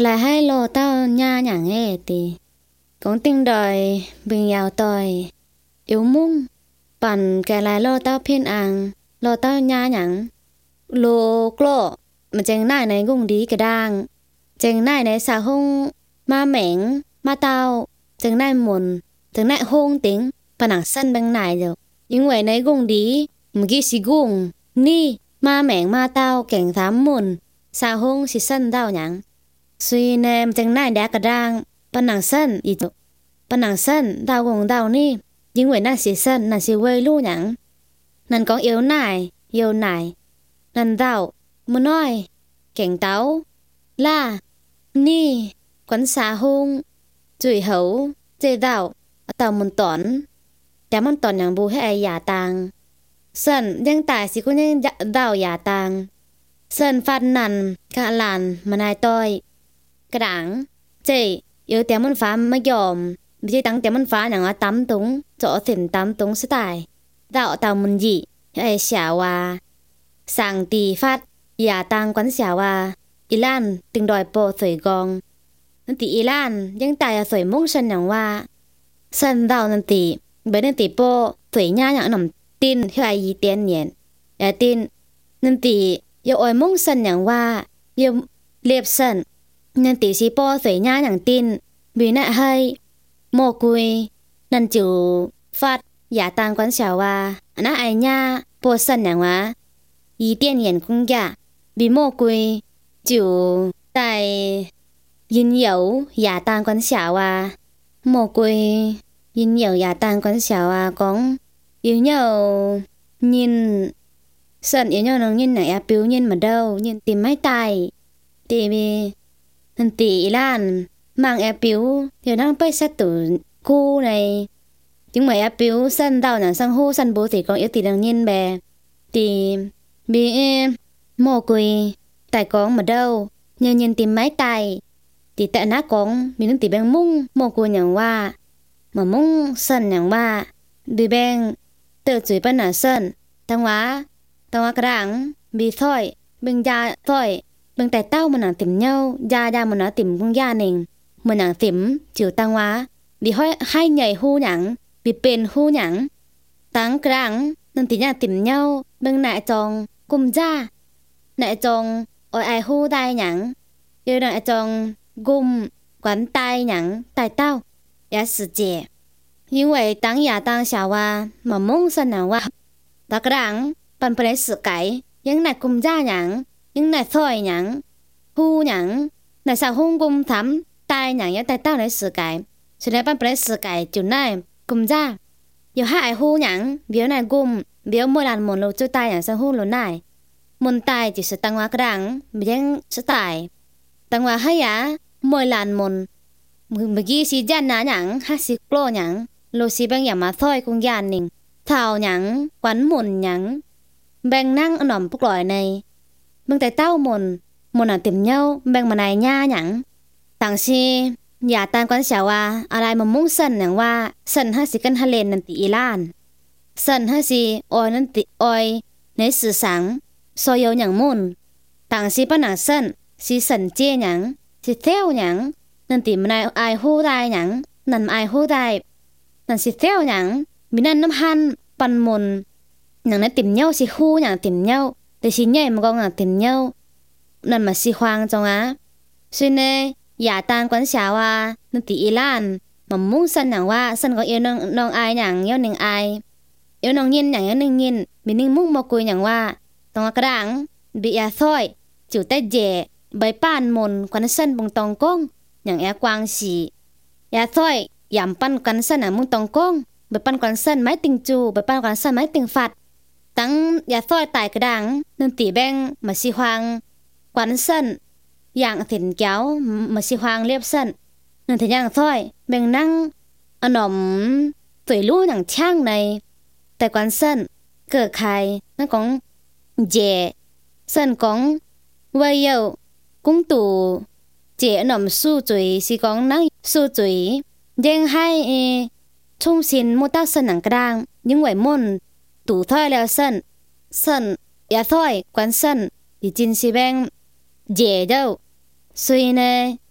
lại hai lô tao nha nhàng ê tì cũng tinh đòi bình yào tòi yếu mungปั่นแกlại lô tao phiên àng lô tao nha nhàng lô clô mà chèn nai này cũng đi cái đang chèn nai này xà hông ma mẻng ma tao chèn nai muồn chèn nai hông tiếngปั่นหนังสั้นบางนายเดียวยิ่งไหวในกุ้งดีเมื่อกี้สิกุ้งนี่มาแหม่งมาเต้าแก่งสามมุนสาหงสิสั้นเต้าหยังสุยแนมจังนายแดกกระด้างปั่นหนังสั้นอีจุปั่นหนังสั้นเต้ากงเต้านี่ยิ่งไหวน่าสิสั้นน่าสิเวยลู่หยังนั่นก็เอวนายเอวนายนั่นเต้ามือน้อยแก่งเต้าล่านี่ขวัญสาหงจุยเหาเจเต้าเต้ามุนตอนแต่มันตอนอย่างบูให้ไอหยาตางสันยังตายสิคุณยังเดาหยาตางสันฟันนันกะลานมานายต้อยกระดังเจเยอะแต่มันฟ้าไม่ยอมไม่ใช่ตั้งแต่มันฟ้าอย่างว่าตั้มตุงเจาะสินตั้มตุงสไตล์เดาเตามันหยีให้ไอเสียวาสั่งตีฟัดหยาตางกวนเสียวาอีลานตึงดอยโปสวยกองนันตีอีลานยังตายสวยมุ่งสันอย่างว่าสันเดานันตีbởi nên tỷ po tuổi nha nhàng nằm tin theo ai ý tiền nhện để tin nên tỷ yêu oi mong sân nhàngว่าyêu liệp sân nên tỷ si po tuổi nha nhàng tin vì nãy hay mồ cùi nên chịu phát giả tăng quán xảoว่าnãy ai nha po sân nhàngว่าý tiền nhện cũng giả vì mồ cùi chịu tại yin yếu giả tăng quán xảoว่าmồ cùi nhìn nhiều nhà tăng con xảo à con yêu nhau nhìn sân yêu nhau nó nhìn này biểu nhìn mà đâu nhìn tìm mấy tài tìm thằng tỷ lan mang biểu thì đang bay sát từ khu này nhưng mà biểu sân đào là sang hô sân bố thì con yêu tỷ đang nhìn bè thì bị mồ quỳ tài con mà đâu nhờ nhìn tìm mấy tài thì tại nát con mình đang tỷ bèn mung mồ quỳ nhàngว่าmà mong sânอย่างว่าบีแบงเติร์จุยปัญหาเส้นตั้งว่ากระดังบีถ้อยเบิ่งยาถ้อยเบิ่งแต่เต้ามันหนังติ่มเย้ายามันหนังติ่มคงยาหนึ่งมันหนังติ่มจิ๋วตั้งว่าบีห้อยให้ใหญ่หูหยังบีเป็นหูหยังตั้งกระดังนั่นติ่มติ่มเย้าเบิ่งหน้าจองกุมจ้าหน้าจองอ้อยไอหูได้หยังเดี๋ยวหน้าจองกุมกวนตายหยังตายเต้า也是这，因为当亚当小娃嘛梦生人娃，大个人本不来世界，因来公家人，因来菜人，富人，来上红公谈，大人也带到来世界，所以本不来世界就来公家，有害富人，别来公，别莫让门路就大人上红路来，门大就是当娃个人，别是大，当娃还呀莫让门。เมื่อกี้สิยันนะหยังฮัสิโกรหยังโลสิแบงอย่ามาถ้อยคงยานหนึ่งเท่าหยังขวัญหมุนหยังแบงนั่งหน่อมปกลอยในเบิ่งแต่เต้าหมุนอ่ะเต็มเย้าแบงมานายหญ้าหยังต่างสิอย่าตานกวนเสียวว่าอะไรมามุ่งสั่นหยังว่าสั่นฮัสิกันทะเลนันติอีลานสั่นฮัสิออยนันติออยในสื่อสังซอยหยังมุ่นต่างสิปะหนังสั่นสิสั่นเจหยังสิเท้าหยังนั่นติมันไอหูได้หยังนั่นไอหูได้นั่นสิเที่ยวหยังมีนั่นน้ำหันปันมุนหยังนั้นติ่มเย้าสิหูหยังติ่มเย้าแต่สิใหญ่มันก็หยังติ่มเย้านั่นมาสิควางจงอ่ะซึ่งเนี่ยอย่าตางกวนเสียว่านั่นติอีลานมันมุ่งสันหยังว่าสันก็เอวน้องไอหยังเย้าหนึ่งไอเอวน้องยินหยังเย้าหนึ่งยินมีนิ่งมุ่งมาคุยหยังว่าตรงกระดังบียาซอยจิ๋วแต่เจใบป้านมุนกวนสันบงตองก้งอย่างแอกวางสียาถ้อยยำปั้นกันสันมุงตองก้งใบปั้นกันสันไม้ติงจูใบปั้นกันสันไม้ติงฟัดตั้งยาถ้อยตายกระดังนันตีแบงมาสิควางกวนสันอย่างถิ่นเก้ามาสิควางเรียบสันนันถึงอย่างถ้อยแบงนั่งอหนอมสวยรู้อย่างช่างในแต่กวนสันเกิดใครนั่นของเจสันของวัยเยากุ้งตู่เจหน่อมสู้จุยสิกองนั่งสู้จุยยังให้ชุ่มสินมุตตาสนังกระด้างยังไหวม่นตู่ถ้อยแล้วสันอย่าถ้อยกวนสันดิจินสิแบงเจเด้อสุยเน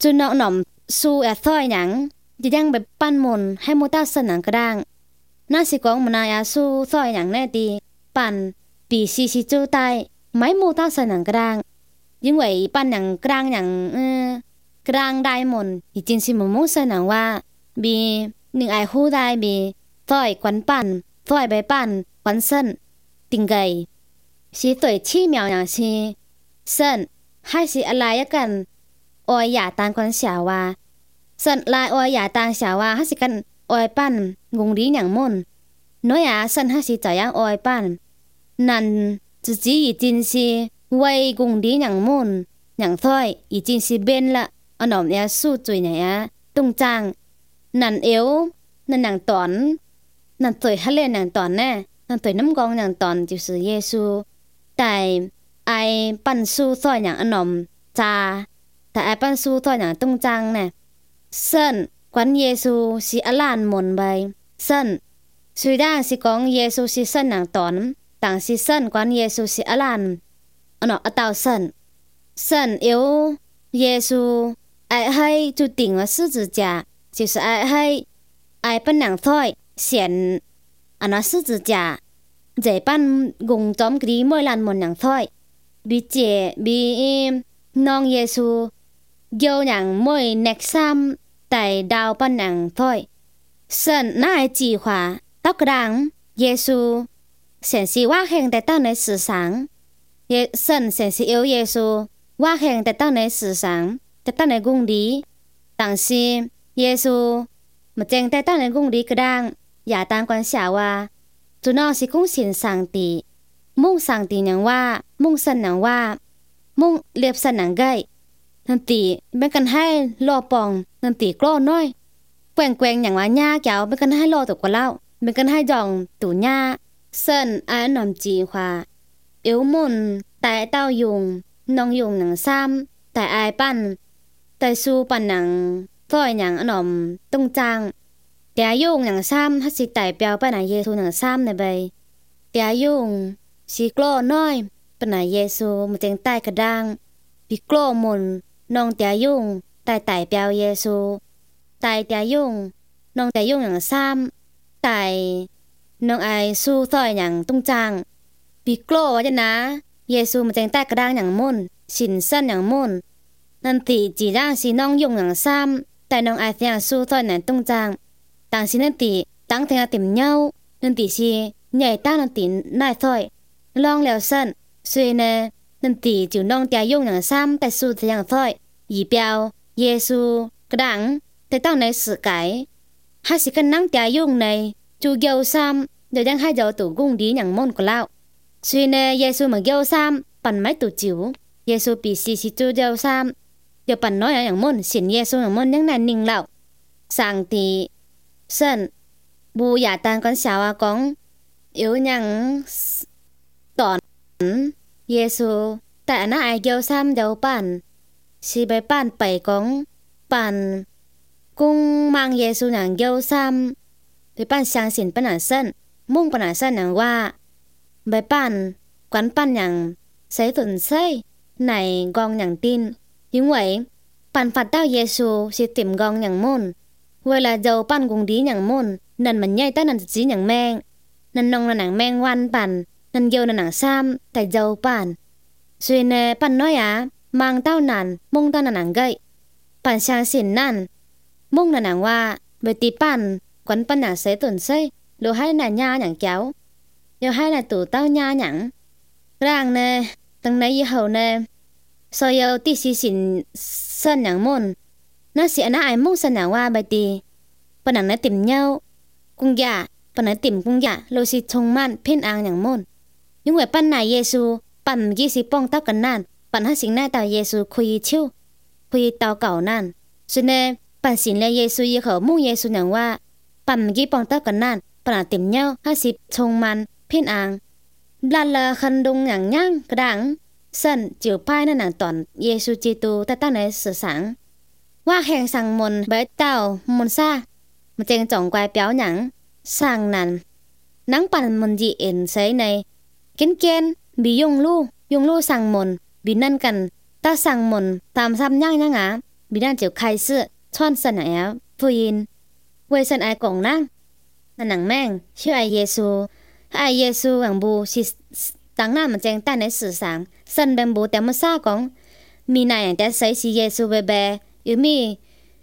จุนหน่อมสู้ซอยหยังจะยังไปปั้นมนให้มูต้าสนังกระด้างน่าสิกองมนายาสู้ซอยหยังแน่ดีปั่นปีซีซีจูใต้ไม้มูต้าสนังกระด้างยิ่งไหวปั้นหยังกลางหยังกลางได้มนอีจินสิมมูสนังว่าบีหนึ่งไอคู่ได้บีซอยควันปั่นซอยใบปั่นควันเส้นติงไกสีสวยชี้เหมียวอย่างชีเส้นให้สีอะไรกันออยหยาตานควันเสียว่าเส้นลายออยหยาตานเสียว่าให้สิกันออยปั่นงงดีอย่างมุนน้อยเส้นให้สีจ่ายางออยปั่นนั่นจะจีอีจินสีไว้งงดีอย่างมุนอย่างซอยอีจินสีเบนละอันหนอมเนี่ยสู้จุยเนี่ยตุ้งจางนั่นเอวนั่นหนังตอนนั่นสวยทะเลหนังตอนแน่นั่นสวยน้ำกองหนังตอนจิสือเยซูแต่ไอปั้นสู้ซอยอย่างอันหนอมจาแต่ไอปั้นสู้ซอยอย่างตุ้งจางเนี่ยเส้นควันเยซูสีอลานหมนใบเส้นสุดาสิกองเยซูสีเส้นหนังตอนต่างสีเส้นควันเยซูสีอลานอันหนออตาวเส้นเอวเยซูไอให้จุดติ่งว่า狮子甲就是ไอปั้นหนังซอยเสียนอันนั้น狮子甲ใจปั้นกงจอมกรีมวยลันหมนหนังซอยบีเจบีน้องเยซูโยหนังมวยเน็กซัมแต่ดาวปั้นหนังซอยเส้นน่าไอจีขวาตอกกระดังเยซูเสียนสีว่าแห่งแต่ตั้งในสื่อสังเส้นเสียนสีเอวเยซูว่าแห่งแต่ตั้งในสื่อสังแต่ตั้งในกุ้งดีต่างซีเยซูมาเจงแต่ตั้งในกุ้งดีกระดังอย่าตามกันเสียว่าจุนอสิกุ้งสินสังตีมุ่งสังตีหนังว่ามุ่งสันหนังว่ามุ่งเลียบสันหนังไกนันตีเป็นกันให้รอปองนันตีกล้อน้อยแกว่งอย่างว่าหญ้าเกี่ยวเป็นกันให้รอตกกว่าเล่าเป็นกันให้จองตู่หญ้าเส้นไอ้หนอมจีขวาเอวมุนแต่เต้ายุงน้องยุงหนังซ้ำแต่ไอปั้นแต่สู้ปั่นหนังซอยหนังหนอมตรงจางแต่ยุงหนังซ้ำฮัสิไต่เปียวไปไหนเยซูหนังซ้ำในใบแต่ยุงสีกล้อน้อยไปไหนเยซูมาเจงใต้กระด้างปีกล้อมุนน้องแต่ยุงไต่เปียวเยซูไต่แต่ยุงน้องแต่ยุงหนังซ้ำไต่น้องไอสู้ซอยหนังตรงจางปีกล้อว่าจะนะเยซูมาเจงใต้กระด้างอย่างมุนสินสั้นอย่างมุนนันติจีร่างสีน้องยุงอย่างซ้ำแต่น้องไอเสียงสู้ซอยหนังตรงจางต่างสินันติตั้งเทียงติ่มเย้านันติชีใหญ่ตั้งนันติน่ายซอยลองแล้วสั้นสวยเนนันติจิ๋วน้องเตียยุ่งอย่างซ้ำแต่สู้เทียงซอยหยีเปียวเยซูกระดังแต่ตั้งในสื่อไก่ให้สิกันนั่งเตียยุ่งในจูเกียวซ้ำเดี๋ยวยังให้เจ้าตู่กุ้งดีอย่างม่นก็เล่าสวยเนเยซูมาเกียวซ้ำปั่นไม้ตู่จิ๋วเยซูปีซีจูเกียวซ้ำเดี๋ยวปั่นน้อยอย่างม่นสินเยซูอย่างม่นยังนานนิ่งเล่าสั่งตีเส้นบูอย่าตานกันเสียว่าของเอวยังตอนเยซูแต่น่าไอเกียวซ้ำเดียวปั่นชีไปปั่นไปของปั่นกุ้งมังเยซูหนังเกียวซ้ำไปปั่นช่างสินปัญหาเส้นมุ่งปัญหาเส้นหนังว่าไปปั่นกวนปั่นอย่างใส่ตุนใส่ในกองอย่างตินยิ่งไหวปั่นฝัดเต้าเยซูชีติ่มกองอย่างมุ่นเวลาเจ้าปั้นกงดีอย่างมุนนั่นมันใหญ่แต่นั่นจีอย่างแมงนั่นนองนั่นหนังแมงวันปั่นนั่นเกี่ยวนั่นหนังซ้ำแต่เจ้าปั่นสวยเนปั่นน้อยมังเต้านั่นมุ่งเต้านั่นหนังเกยปั่นช่างสินนั่นมุ่งนั่นหนังว่าเบตีปั่นกวนปั่นหนังเสตุนเสยหรือให้หนังยาอย่างเจ้าเดี๋ยวให้หนังตู่เต้ายาอย่างร่างเนตั้งในยี่ห้อเนซอยเอาตีสีสินเส้นอย่างมุนน่าเสียน่าไอมุ่งสนามว่าใบตีปนังในติ่มเย้ากุ้งยาปนังติ่มกุ้งยาโลซิชงมันเพ่นอ่างอย่างมุนยิ่งไหวปั้นนายเยซูปั่นยี่สิป้องเต้ากันนั่นปั่นให้สิ่งหน้าเต่าเยซูคุยชิวคุยเต่าเก่านั่นส่วนเนปั่นสินและเยซูยี่เขามุ่งเยซูอย่างว่าปั่นยี่ป้องเต้ากันนั่นปนังติ่มเย้า50ชงมันเพ่นอ่างบลาลาคันดงอย่างย่างกระดังเส้นจิ๋วพายนั่นหนังตอนเยซูจีตูแต่ตั้งในสื่อสังว่าแห่งสั่งมนใบเต่ามนซ่ามาเจงจ่องกวายเปียวหนังสั่งนั้นนังปั่นมนจีเอ็นใส่ในเกนบียงลู่สั่งมนบีนั่นกันตาสั่งมนตามซ้ำย่างย่าง bị đang chịu khai sự chọn sân áo phụ yên quay sân ai cổng năng là nặng mang chứ ai Giêsu hàng bù chỉ tăng nam mà chàng ta này sự sáng sân bên bù tém mà xa cổng mi này đã xây si Giêsu về bè yếu mi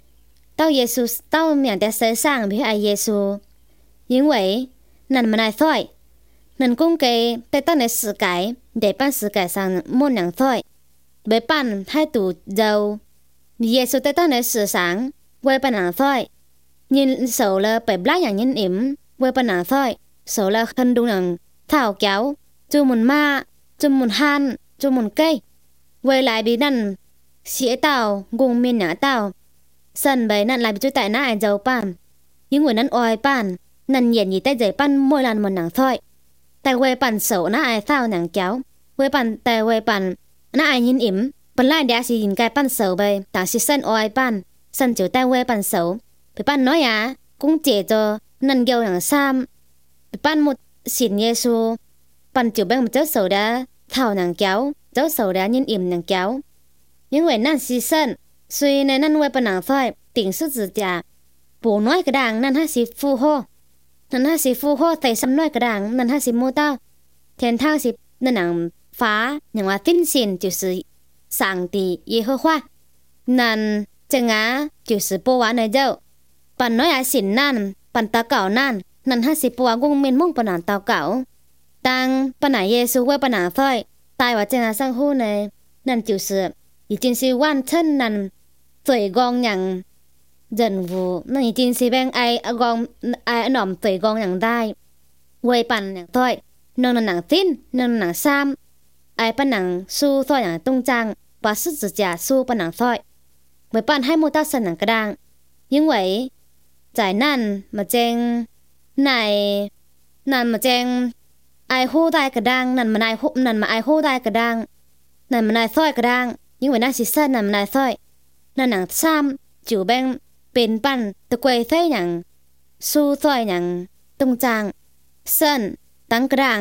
tao Giêsu tao miệng đã xây sang với ai Giêsu因为咱们来thôi nên cũng cái tại ta này sự cái để ban sự cái sang môn nhàng thôi bởi ban hai tủ dầu Giêsu tại ta này sự sáng quay ban nhàng thôi nhìn sầu là bởi blá nhàng nhìn im quay ban nhàng thôi sầu là khăn đúng nhàng thảo kéo chu mồn ma chu mồn han chu mồn cây quay lại bị năn xỉa tàu gùng miên nhã tàu sân bởi năn lại bị chú tại na ai dầu ban những người năn oai ban năn nhiệt gì tay giấy ban mỗi lần một nhàng thôi tại quay bàn sầu na ai thao nhàng kéo quay bàn tại quay bàn na ai nhìn im本来đã是nhìn cái bàn sầu vậy但是sân oai ban sân chịu tại quay bàn sầu bị ban nói à cũng chỉ cho năn kêu nhàng sam bị ban một xin Giêsu ban chịu bên một chỗ sầu đã thao nhàng kéo chỗ sầu đã nhìn im nhàng kéo những người năn xì sân suy nên năn quay bàn nhàng thôi tỉnh sức dự trả bố nói cái đàng năn ha xì phu hô năn ha xì phu hô thầy xăm nói cái đàng năn ha xì mô tao thiên thang xì năn nàng phá nhàngว่า tin xin 就是上帝耶和华นั่น正啊就是不完的就ปันน้อยอาสินนั่นปันตาเก่านั่นนั่นห้าสิบปัวกุ้งเมียนมุ่งปนานตาเก่าตังปนายเยซูไว้ปนานซ้อยตายว่า正啊sang户呢นั่น就是已经是完成นั่น罪光อย่าง任务นั่น已经是เป็นไอกองไอหนอม罪光อย่างได้ไว้ปันอย่างซ้อยนั่นหนังสิ้นนั่นหนังซ้ำไอปันหนังสู้ซ้อยอย่างตรงจัง把狮子甲สู้ปนังซ้อยไว้ปั้นให้มูต้าสนังกระดังยิ่งไหวจ่ายนั่นมาเจงในนั่นมาเจงไอหู้ได้กระดังนั่นมาไอหูนั่นมาไอหู้ได้กระดังนั่นมาไอซ้อยกระดังยิ่งไหวน่าสิสั้นนั่นมาไอซ้อยนั่นหนังซ้ำจิ๋วแบงเป็นปั้นตะกวยเส้ยอย่างสู้ซ้อยอย่างตรงจังสั้นตั้งกระดัง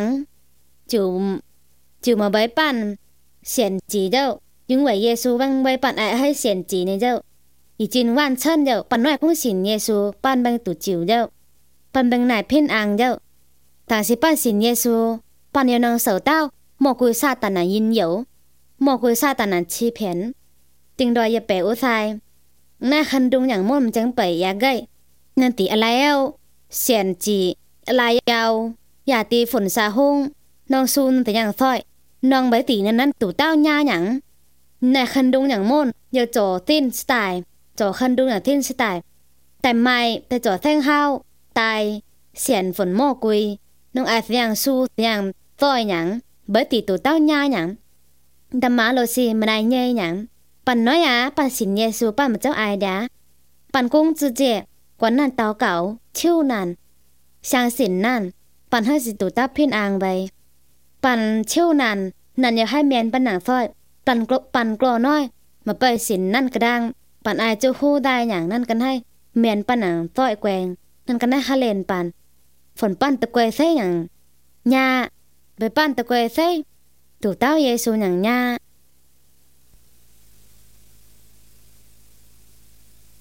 จิ๋วมาใบปั้นเสียนจีเจ้า因为耶稣帮为办爱ให้เสียนจีนี่เจ้า已经完成了ปันน้อยคงสิน耶稣ปันบังตุจิ๋วเจ้าปันบังนายเพ่นอังเจ้า但是ปันสิน耶稣ปัน要能受到魔鬼撒旦的引诱魔鬼撒旦的欺骗定ดอยอย่าไปอุทัยน่าคันดุงอย่างม่นจังไปอยากไกนั่นติอะไรเอาเสียนจีอะไรเอาอย่าตีฝนสาหงน้องซูนแต่อย่างซ้อยน้องใบตีนั้นตู่เต้าหญ้าหยังในคันดุงอย่างม่นอย่าจ่อทิ้นสไตล์จ่อคันดุงอย่างทิ้นสไตล์แต่ไม่แต่จ่อแท่งห้าวตายเสียนฝนหม้อกุยน้องอาจอย่างสู้อย่างต้อยอย่างเบิดตีตู่เต้าหญ้าอย่างดำมาโลซีมันได้เย่อย่างปันน้อยปันสินเยซูปันมันเจ้าอายดาปันกุ้งจืเจกว่านั่นเตาเก่าชิวนั่นช่างสินนั่นปันให้สิตู่เต้าเพี้ยนอ่างไปปันชิวนั่นนั่นอยากให้เมียนปันหนังซ้อยปันกลัวน้อยมาไปสินนั่นกระดังปันอายเจ้าคู่ได้อย่างนั่นกันให้เมียนปันหนังต้อยแกวงนั่นกันให้ฮาเลนปันฝนปั้นตะกวยเส้อย่างหญ้าไปปั้นตะกวยเส้ตู่เต้าเยซูอย่างหญ้า